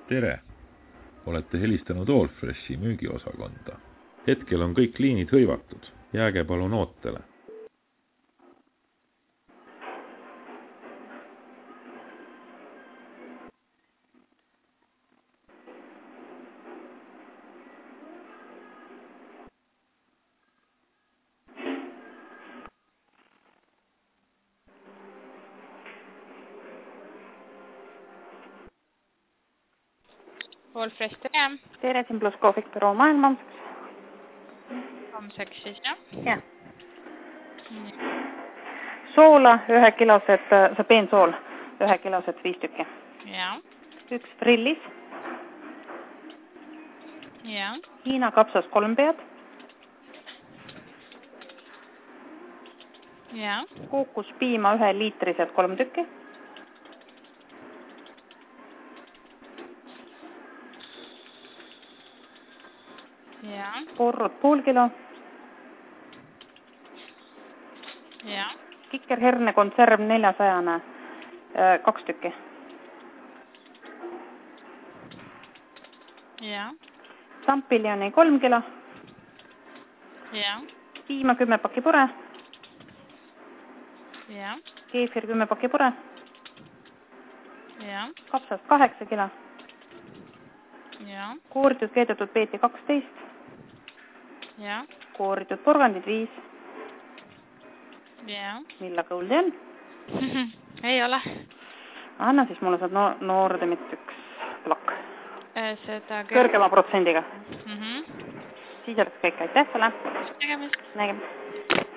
Tere! Olete helistanud Allfreshi müügiosakonda. Hetkel on kõik liinid hõivatud. Jääge palun ootele. Allfresh, tere! Tere, siin pluss kohvik büroo maailma. Homseks siis, jah? Jah. Soola, 1 kilosed, see peensool, 1 kilosed 5 tükki. Jah. 1 frillis. Jah. Hiina kapsas 3 pead. Jah. Kookospiima 1 liitrised 3 tükki. Jah. Porrud pool kilo. Jah. Kikerherne konserv 400, 2 tükki. Jah. Sampiljoni 3 kilo. Jah. Piima 10 pakki pure. Jah. Keefir 10 pakki pure. Jah. Kapsas 8 kilo. Jah. Kooritud keedetud peeti 12. Jah. Kooritud porgandid 5. Jah. Milla kõuldi on? Ei ole. Anna siis mulle saad noordemit 1 plokk. Seda kõrgema protsendiga. Mhm. Siis oleks kõik, aitäh sulle. Nägemist. Nägemist.